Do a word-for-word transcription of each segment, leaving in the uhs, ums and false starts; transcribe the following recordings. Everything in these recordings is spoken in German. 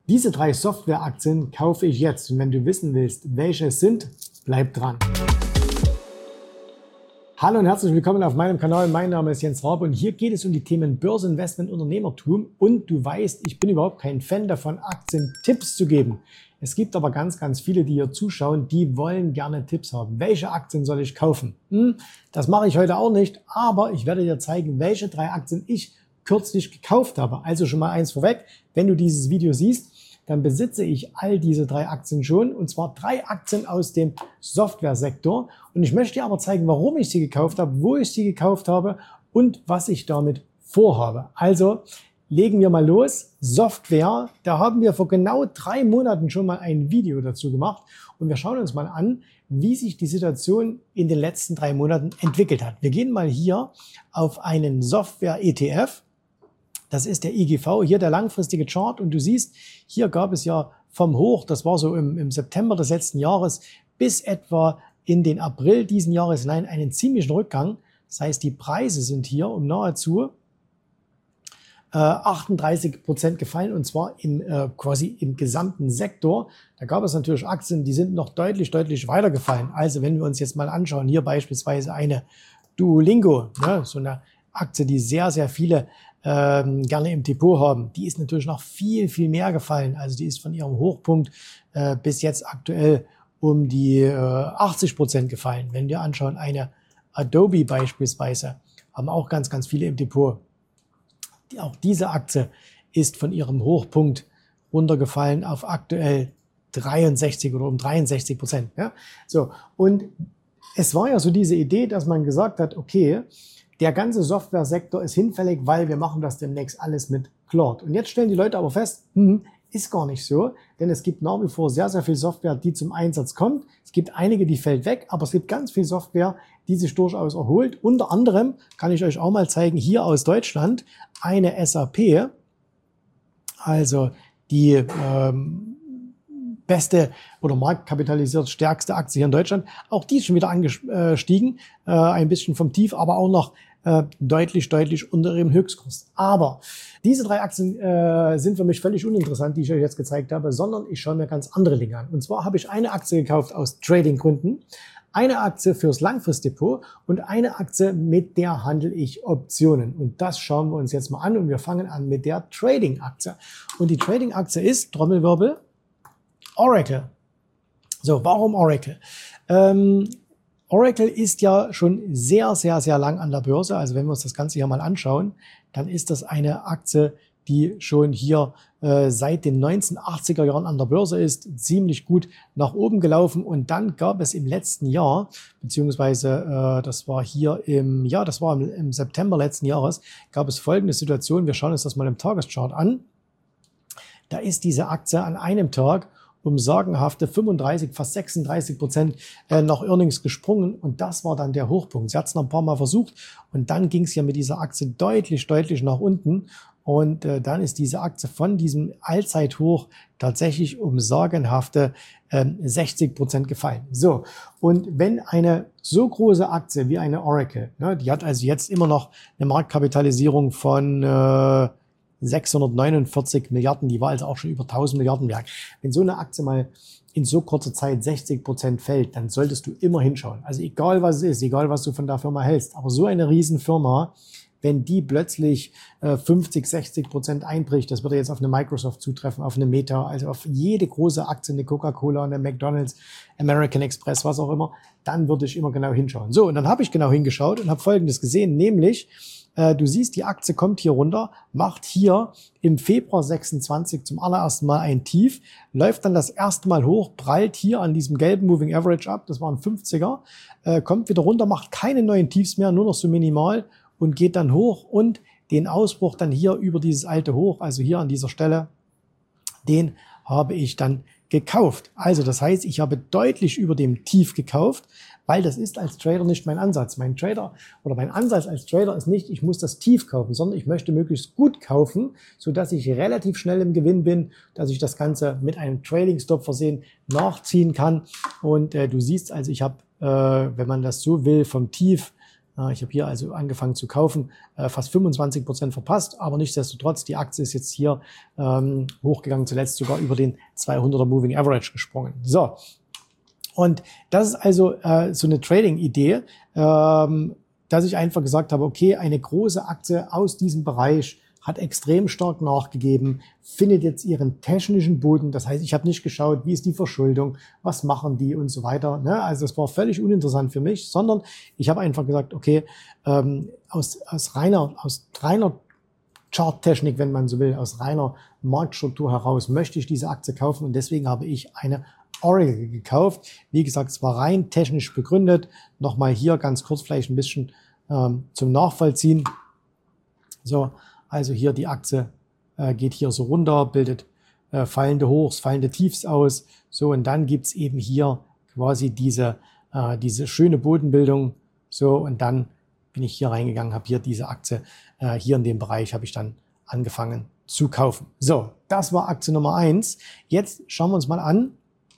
Diese drei Softwareaktien kaufe ich jetzt und wenn du wissen willst, welche es sind, bleib dran. Hallo und herzlich willkommen auf meinem Kanal. Mein Name ist Jens Rabe und hier geht es um die Themen Börse, Investment, Unternehmertum. Und du weißt, ich bin überhaupt kein Fan davon, Aktientipps zu geben. Es gibt aber ganz, ganz viele, die hier zuschauen, die wollen gerne Tipps haben. Welche Aktien soll ich kaufen? Hm, das mache ich heute auch nicht, aber ich werde dir zeigen, welche drei Aktien ich kürzlich gekauft habe. Also schon mal eins vorweg, wenn du dieses Video siehst, dann besitze ich all diese drei Aktien schon, und zwar drei Aktien aus dem Softwaresektor. Und ich möchte dir aber zeigen, warum ich sie gekauft habe, wo ich sie gekauft habe und was ich damit vorhabe. Also legen wir mal los. Software, da haben wir vor genau drei Monaten schon mal ein Video dazu gemacht und wir schauen uns mal an, wie sich die Situation in den letzten drei Monaten entwickelt hat. Wir gehen mal hier auf einen Software-E T F. Das ist der I G V, hier der langfristige Chart. Und du siehst, hier gab es ja vom Hoch, das war so im, im September des letzten Jahres, bis etwa in den April diesen Jahres hinein einen ziemlichen Rückgang. Das heißt, die Preise sind hier um nahezu äh, achtunddreißig Prozent gefallen, und zwar im, äh, quasi im gesamten Sektor. Da gab es natürlich Aktien, die sind noch deutlich, deutlich weiter gefallen. Also wenn wir uns jetzt mal anschauen, hier beispielsweise eine Duolingo, ne, so eine Aktie, die sehr, sehr viele ähm, gerne im Depot haben, die ist natürlich noch viel, viel mehr gefallen. Also die ist von ihrem Hochpunkt äh, bis jetzt aktuell um die äh, achtzig Prozent gefallen. Wenn wir anschauen, eine Adobe beispielsweise, haben auch ganz, ganz viele im Depot. Die, auch diese Aktie ist von ihrem Hochpunkt runtergefallen auf aktuell dreiundsechzig oder um dreiundsechzig Prozent. Ja? So, und es war ja so diese Idee, dass man gesagt hat, okay, der ganze Softwaresektor ist hinfällig, weil wir machen das demnächst alles mit Cloud. Und jetzt stellen die Leute aber fest, hm, ist gar nicht so, denn es gibt nach wie vor sehr, sehr viel Software, die zum Einsatz kommt. Es gibt einige, die fällt weg, aber es gibt ganz viel Software, die sich durchaus erholt. Unter anderem kann ich euch auch mal zeigen, hier aus Deutschland, eine S A P, also die ähm, beste oder marktkapitalisiert stärkste Aktie hier in Deutschland. Auch die ist schon wieder angestiegen, äh, ein bisschen vom Tief, aber auch noch äh, deutlich, deutlich unter ihrem Höchstkurs. Aber diese drei Aktien äh, sind für mich völlig uninteressant, die ich euch jetzt gezeigt habe, sondern ich schaue mir ganz andere Dinge an. Und zwar habe ich eine Aktie gekauft aus Trading-Gründen, eine Aktie fürs Langfristdepot und eine Aktie, mit der handle ich Optionen. Und das schauen wir uns jetzt mal an und wir fangen an mit der Trading-Aktie. Und die Trading-Aktie ist, Trommelwirbel, Oracle. So, warum Oracle? Ähm, Oracle ist ja schon sehr, sehr, sehr lang an der Börse. Also wenn wir uns das Ganze hier mal anschauen, dann ist das eine Aktie, die schon hier äh, seit den neunzehnhundertachtziger Jahren an der Börse ist, ziemlich gut nach oben gelaufen. Und dann gab es im letzten Jahr, beziehungsweise äh, das war hier im, ja, das war im, im September letzten Jahres, gab es folgende Situation. Wir schauen uns das mal im Tageschart an. Da ist diese Aktie an einem Tag um sagenhafte fünfunddreißig, fast sechsunddreißig Prozent äh, nach Earnings gesprungen, und das war dann der Hochpunkt. Sie hat es noch ein paar Mal versucht und dann ging es ja mit dieser Aktie deutlich, deutlich nach unten, und äh, dann ist diese Aktie von diesem Allzeithoch tatsächlich um sagenhafte äh, sechzig Prozent gefallen. So, und wenn eine so große Aktie wie eine Oracle, ne, die hat also jetzt immer noch eine Marktkapitalisierung von äh, sechshundertneunundvierzig Milliarden, die war also auch schon über tausend Milliarden wert. Wenn so eine Aktie mal in so kurzer Zeit sechzig Prozent fällt, dann solltest du immer hinschauen. Also egal was es ist, egal was du von der Firma hältst, aber so eine Riesenfirma, wenn die plötzlich äh, fünfzig, sechzig Prozent einbricht, das würde jetzt auf eine Microsoft zutreffen, auf eine Meta, also auf jede große Aktie, eine Coca-Cola, eine McDonald's, American Express, was auch immer, dann würde ich immer genau hinschauen. So, und dann habe ich genau hingeschaut und habe Folgendes gesehen, nämlich du siehst, die Aktie kommt hier runter, macht hier im Februar sechsundzwanzig zum allerersten Mal ein Tief, läuft dann das erste Mal hoch, prallt hier an diesem gelben Moving Average ab, das war ein fünfziger, äh, kommt wieder runter, macht keine neuen Tiefs mehr, nur noch so minimal und geht dann hoch, und den Ausbruch dann hier über dieses alte Hoch, also hier an dieser Stelle, den habe ich dann gekauft. Also das heißt, ich habe deutlich über dem Tief gekauft, weil das ist als Trader nicht mein Ansatz. Mein Trader oder mein Ansatz als Trader ist nicht, ich muss das Tief kaufen, sondern ich möchte möglichst gut kaufen, sodass ich relativ schnell im Gewinn bin, dass ich das Ganze mit einem Trading Stop versehen nachziehen kann. Und äh, du siehst also, ich habe, äh, wenn man das so will, vom Tief Ich habe hier also angefangen zu kaufen, fast fünfundzwanzig Prozent verpasst, aber nichtsdestotrotz, die Aktie ist jetzt hier ähm, hochgegangen, zuletzt sogar über den zweihunderter Moving Average gesprungen. So, und das ist also äh, so eine Trading-Idee, ähm, dass ich einfach gesagt habe, okay, eine große Aktie aus diesem Bereich hat extrem stark nachgegeben, findet jetzt ihren technischen Boden. Das heißt, ich habe nicht geschaut, wie ist die Verschuldung, was machen die und so weiter. Ne? Also das war völlig uninteressant für mich, sondern ich habe einfach gesagt, okay, ähm, aus, aus reiner, aus reiner Charttechnik, wenn man so will, aus reiner Marktstruktur heraus möchte ich diese Aktie kaufen und deswegen habe ich eine Oracle gekauft. Wie gesagt, es war rein technisch begründet. Nochmal hier ganz kurz vielleicht ein bisschen ähm, zum Nachvollziehen. So, also hier die Aktie äh, geht hier so runter, bildet äh, fallende Hochs, fallende Tiefs aus. So, und dann gibt's eben hier quasi diese, äh, diese schöne Bodenbildung. So, und dann bin ich hier reingegangen, habe hier diese Aktie, äh, hier in dem Bereich habe ich dann angefangen zu kaufen. So, das war Aktie Nummer eins. Jetzt schauen wir uns mal an,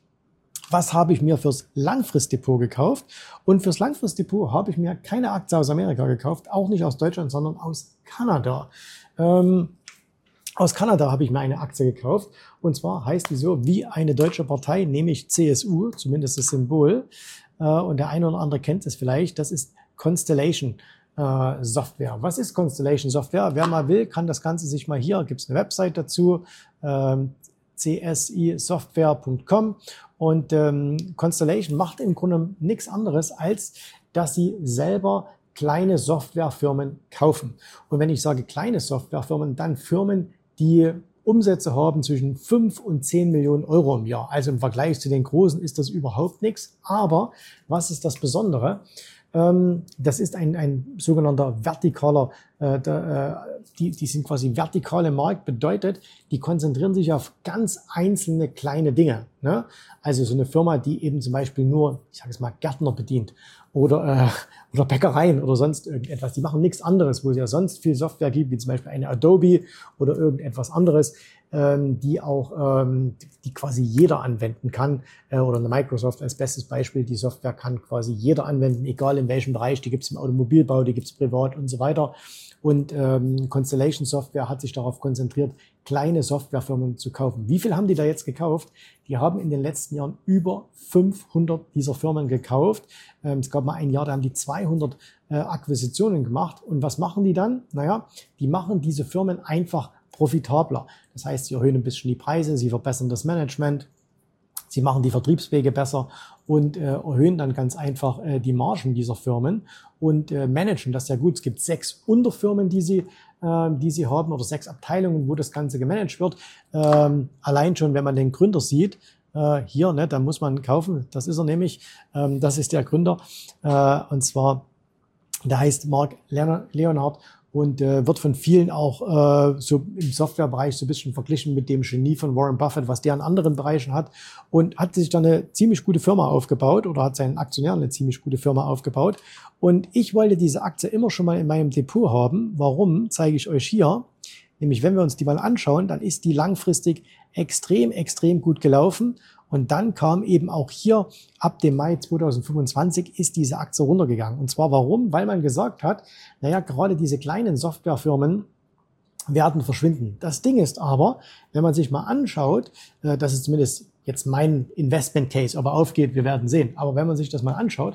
was habe ich mir fürs Langfristdepot gekauft? Und fürs Langfristdepot habe ich mir keine Aktie aus Amerika gekauft, auch nicht aus Deutschland, sondern aus Kanada. Ähm, aus Kanada habe ich mir eine Aktie gekauft. Und zwar heißt die so wie eine deutsche Partei, nämlich C S U, zumindest das Symbol. Äh, und der eine oder andere kennt es vielleicht. Das ist Constellation äh, Software. Was ist Constellation Software? Wer mal will, kann das Ganze sich mal hier, gibt es eine Website dazu, ähm, c s i software punkt com. Und ähm, Constellation macht im Grunde nichts anderes, als dass sie selber kleine Softwarefirmen kaufen. Und wenn ich sage kleine Softwarefirmen, dann Firmen, die Umsätze haben zwischen fünf und zehn Millionen Euro im Jahr. Also im Vergleich zu den großen ist das überhaupt nichts. Aber was ist das Besondere? Ähm, das ist ein, ein sogenannter vertikaler, äh, da, äh, die, die sind quasi vertikale Markt, bedeutet, die konzentrieren sich auf ganz einzelne kleine Dinge. Ne? Also so eine Firma, die eben zum Beispiel nur, ich sage es mal, Gärtner bedient oder, äh, oder Bäckereien oder sonst irgendetwas. Die machen nichts anderes, wo es ja sonst viel Software gibt, wie zum Beispiel eine Adobe oder irgendetwas anderes, ähm, die auch, ähm, die quasi jeder anwenden kann, äh, oder eine Microsoft als bestes Beispiel. Die Software kann quasi jeder anwenden, egal in welchem Bereich. Die gibt es im Automobilbau, die gibt es privat und so weiter. Und ähm, Constellation Software hat sich darauf konzentriert, kleine Softwarefirmen zu kaufen. Wie viel haben die da jetzt gekauft? Die haben in den letzten Jahren über fünfhundert dieser Firmen gekauft. Ähm, es gab mal ein Jahr, da haben die zweihundert äh, Akquisitionen gemacht. Und was machen die dann? Naja, die machen diese Firmen einfach profitabler. Das heißt, sie erhöhen ein bisschen die Preise, sie verbessern das Management, sie machen die Vertriebswege besser und äh, erhöhen dann ganz einfach äh, die Margen dieser Firmen und äh, managen das sehr gut. Es gibt sechs Unterfirmen, die sie, äh, die sie haben oder sechs Abteilungen, wo das Ganze gemanagt wird. Ähm, allein schon, wenn man den Gründer sieht, äh, hier, ne, da muss man kaufen. Das ist er nämlich. Ähm, das ist der Gründer. Äh, und zwar, der heißt Mark Leonard. Und äh, wird von vielen auch äh, so im Softwarebereich so ein bisschen verglichen mit dem Genie von Warren Buffett, was der in anderen Bereichen hat. Und hat sich dann eine ziemlich gute Firma aufgebaut oder hat seinen Aktionären eine ziemlich gute Firma aufgebaut. Und ich wollte diese Aktie immer schon mal in meinem Depot haben. Warum, zeige ich euch hier. Nämlich, wenn wir uns die mal anschauen, dann ist die langfristig extrem, extrem gut gelaufen. Und dann kam eben auch hier, ab dem Mai zweitausendfünfundzwanzig ist diese Aktie runtergegangen. Und zwar warum? Weil man gesagt hat, naja, gerade diese kleinen Softwarefirmen werden verschwinden. Das Ding ist aber, wenn man sich mal anschaut, das ist zumindest jetzt mein Investment Case, ob er aufgeht, wir werden sehen. Aber wenn man sich das mal anschaut,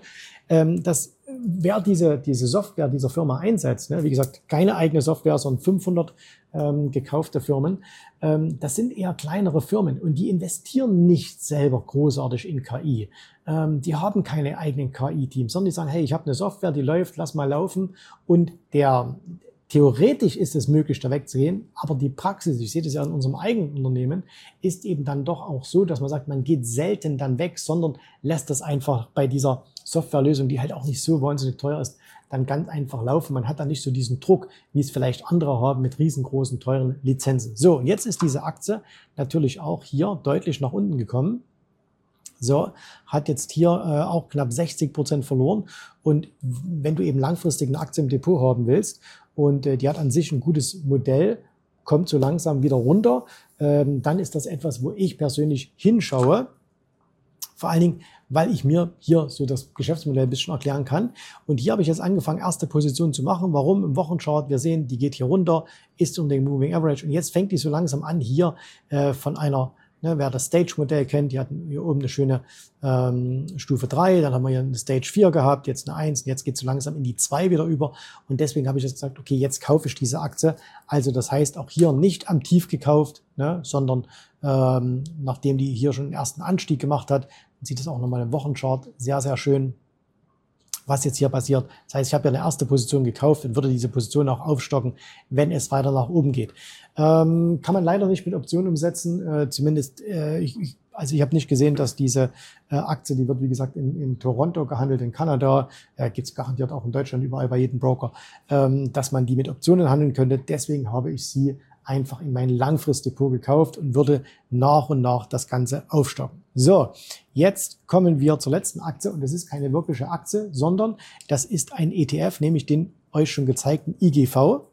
dass wer diese, diese Software dieser Firma einsetzt, ne, wie gesagt, keine eigene Software, sondern fünfhundert ähm, gekaufte Firmen, ähm, das sind eher kleinere Firmen und die investieren nicht selber großartig in K I. Ähm, die haben keine eigenen K I-Teams, sondern die sagen, hey, ich habe eine Software, die läuft, lass mal laufen und der theoretisch ist es möglich, da wegzugehen, aber die Praxis, ich sehe das ja in unserem eigenen Unternehmen, ist eben dann doch auch so, dass man sagt, man geht selten dann weg, sondern lässt das einfach bei dieser Softwarelösung, die halt auch nicht so wahnsinnig teuer ist, dann ganz einfach laufen. Man hat dann nicht so diesen Druck, wie es vielleicht andere haben mit riesengroßen, teuren Lizenzen. So, und jetzt ist diese Aktie natürlich auch hier deutlich nach unten gekommen. So, hat jetzt hier äh, auch knapp sechzig Prozent verloren. Und wenn du eben langfristig eine Aktie im Depot haben willst und äh, die hat an sich ein gutes Modell, kommt so langsam wieder runter, ähm, dann ist das etwas, wo ich persönlich hinschaue. Vor allen Dingen, weil ich mir hier so das Geschäftsmodell ein bisschen erklären kann. Und hier habe ich jetzt angefangen, erste Position zu machen. Warum? Im Wochenchart, wir sehen, die geht hier runter, ist unter dem Moving Average. Und jetzt fängt die so langsam an, hier äh, von einer, ne, wer das Stage-Modell kennt, die hatten hier oben eine schöne ähm, Stufe drei, dann haben wir hier eine Stage vier gehabt, jetzt eine eins und jetzt geht es so langsam in die zwei wieder über. Und deswegen habe ich jetzt gesagt, okay, jetzt kaufe ich diese Aktie. Also das heißt auch hier nicht am Tief gekauft, ne, sondern ähm, nachdem die hier schon den ersten Anstieg gemacht hat, sieht es auch nochmal im Wochenchart sehr, sehr schön, was jetzt hier passiert. Das heißt, ich habe ja eine erste Position gekauft und würde diese Position auch aufstocken, wenn es weiter nach oben geht. Ähm, kann man leider nicht mit Optionen umsetzen, äh, zumindest, äh, ich, ich, also ich habe nicht gesehen, dass diese äh, Aktie, die wird wie gesagt in, in Toronto gehandelt, in Kanada, äh, gibt es garantiert auch in Deutschland überall bei jedem Broker, ähm, dass man die mit Optionen handeln könnte. Deswegen habe ich sie einfach in mein Langfristdepot gekauft und würde nach und nach das Ganze aufstocken. So, jetzt kommen wir zur letzten Aktie und das ist keine wirkliche Aktie, sondern das ist ein E T F, nämlich den euch schon gezeigten I G V.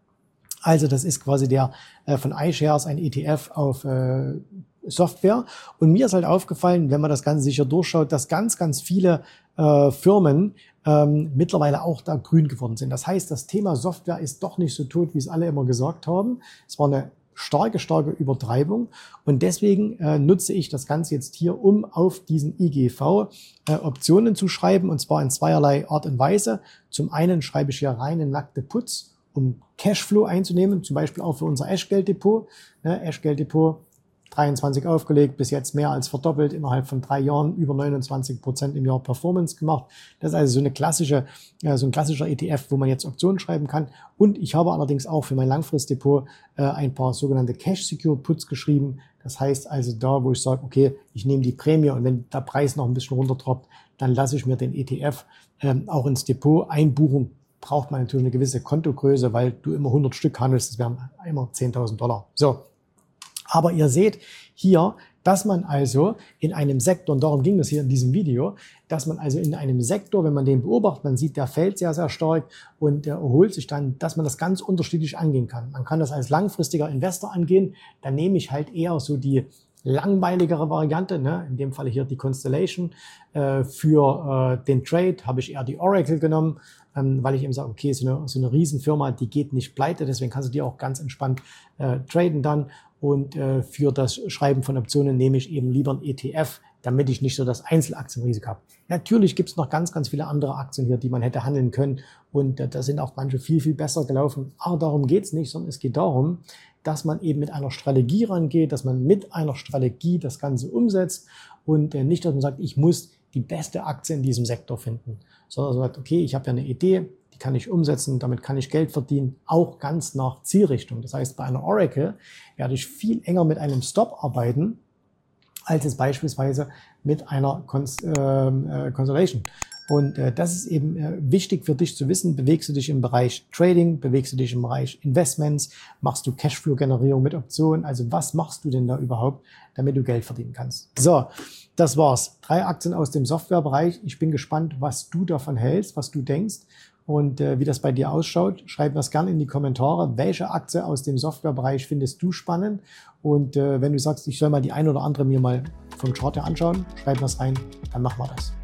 Also das ist quasi der äh, von iShares ein E T F auf äh, Software. Und mir ist halt aufgefallen, wenn man das Ganze sicher durchschaut, dass ganz, ganz viele äh, Firmen ähm, mittlerweile auch da grün geworden sind. Das heißt, das Thema Software ist doch nicht so tot, wie es alle immer gesagt haben. Es war eine starke, starke Übertreibung. Und deswegen äh, nutze ich das Ganze jetzt hier, um auf diesen I G V äh, Optionen zu schreiben, und zwar in zweierlei Art und Weise. Zum einen schreibe ich hier reine nackte Puts, um Cashflow einzunehmen, zum Beispiel auch für unser Eschgeld-Depot. Ne, Eschgeld-Depot dreiundzwanzig aufgelegt, bis jetzt mehr als verdoppelt, innerhalb von drei Jahren über neunundzwanzig Prozent im Jahr Performance gemacht. Das ist also so eine klassische, äh, so ein klassischer E T F, wo man jetzt Optionen schreiben kann. Und ich habe allerdings auch für mein Langfristdepot äh, ein paar sogenannte Cash-Secured Puts geschrieben. Das heißt also da, wo ich sage, okay, ich nehme die Prämie und wenn der Preis noch ein bisschen runterdroppt, dann lasse ich mir den E T F ähm, auch ins Depot einbuchen. Braucht man natürlich eine gewisse Kontogröße, weil du immer hundert Stück handelst, das wären immer zehntausend Dollar. So. Aber ihr seht hier, dass man also in einem Sektor, und darum ging es hier in diesem Video, dass man also in einem Sektor, wenn man den beobachtet, man sieht, der fällt sehr, sehr stark und der erholt sich dann, dass man das ganz unterschiedlich angehen kann. Man kann das als langfristiger Investor angehen, dann nehme ich halt eher so die langweiligere Variante, ne? In dem Fall hier die Constellation. Äh, für äh, den Trade habe ich eher die Oracle genommen, ähm, weil ich eben sage, okay, so eine, so eine Riesenfirma, die geht nicht pleite, deswegen kannst du die auch ganz entspannt äh, traden dann. Und äh, für das Schreiben von Optionen nehme ich eben lieber ein E T F, damit ich nicht so das Einzelaktienrisiko habe. Natürlich gibt es noch ganz, ganz viele andere Aktien hier, die man hätte handeln können. Und äh, da sind auch manche viel, viel besser gelaufen. Aber darum geht es nicht, sondern es geht darum, dass man eben mit einer Strategie rangeht, dass man mit einer Strategie das Ganze umsetzt und äh, nicht, dass man sagt, ich muss die beste Aktie in diesem Sektor finden, sondern man sagt, okay, ich habe ja eine Idee, die kann ich umsetzen, damit kann ich Geld verdienen, auch ganz nach Zielrichtung. Das heißt, bei einer Oracle werde ich viel enger mit einem Stop arbeiten, als es beispielsweise mit einer Cons äh, äh, Constellation. Und äh, das ist eben äh, wichtig für dich zu wissen. Bewegst du dich im Bereich Trading, bewegst du dich im Bereich Investments, machst du Cashflow-Generierung mit Optionen? Also was machst du denn da überhaupt, damit du Geld verdienen kannst? So, das war's. Drei Aktien aus dem Softwarebereich. Ich bin gespannt, was du davon hältst, was du denkst und äh, wie das bei dir ausschaut. Schreib das gerne in die Kommentare. Welche Aktie aus dem Softwarebereich findest du spannend? Und äh, wenn du sagst, ich soll mal die ein oder andere mir mal vom Chart her anschauen, schreib das rein, dann machen wir das.